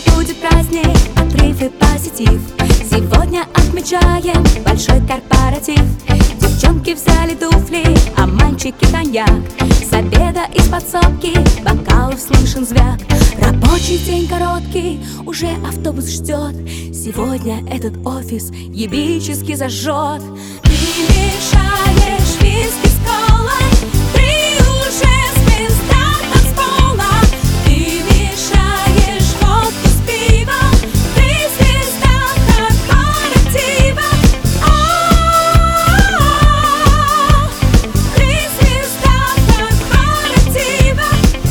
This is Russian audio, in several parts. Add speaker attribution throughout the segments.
Speaker 1: будет праздник, отрыв и позитив. Сегодня отмечаем большой корпоратив. Девчонки взяли туфли, а мальчики коньяк. С обеда из подсобки бокалов слышен звяк. Рабочий день короткий, уже автобус ждет. Сегодня этот офис ебически зажжет. Ты мешаешь виски с колой, ты уже звезда танцпола. Ты мешаешь водку с пивом, ты звезда корпоратива. Ты звезда корпоратива.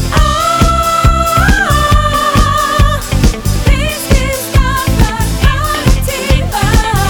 Speaker 1: Ты звезда корпоратива.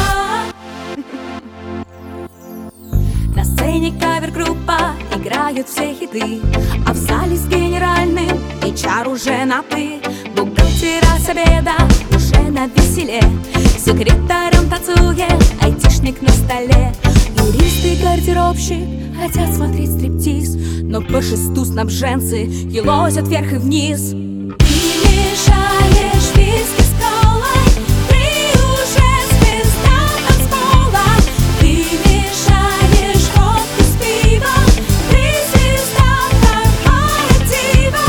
Speaker 1: На сцене кавер-группа играют все хиты, а в зале с генеральным HR уже на «ты». Бухгалтера с обеда уже на веселе, секретарем танцует айтишник на столе. Юрист и гардеробщик хотят смотреть стриптиз, но по шесту снабженцы елозят вверх и вниз. Ты мешаешь виски с колой, ты уже звезда танцпола. Ты мешаешь водку с пивом, ты звезда корпоратива.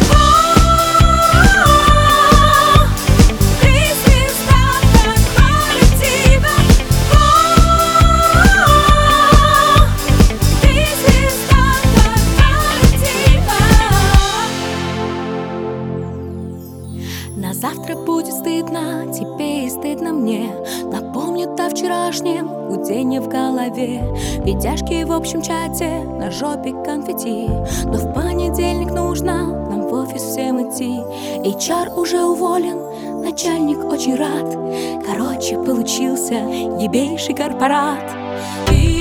Speaker 1: Ты звезда корпоратива. Ты звезда корпоратива. На завтра будет стыдно тебе и стыдно мне. Напомнят о вчерашнем гуденье в голове. Видяшки в общем чате, на жопе конфетти. Но в понедельник нужно нам в офис всем идти. HR уже уволен, начальник очень рад. Короче, получился ебейший корпорат.